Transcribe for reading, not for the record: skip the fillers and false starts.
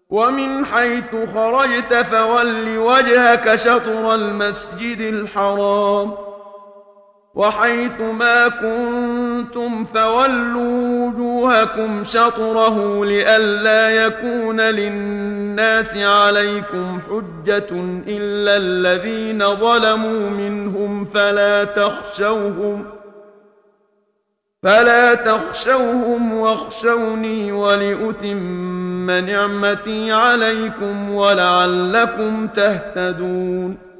ومن حيث خرجت فول وجهك شطر المسجد الحرام وحيث ما كنتم فولوا وجوهكم شطره لئلا يكون للناس عليكم حجة إلا الذين ظلموا منهم فلا تخشوهم واخشوني ولأتم نعمتي عليكم ولعلكم تهتدون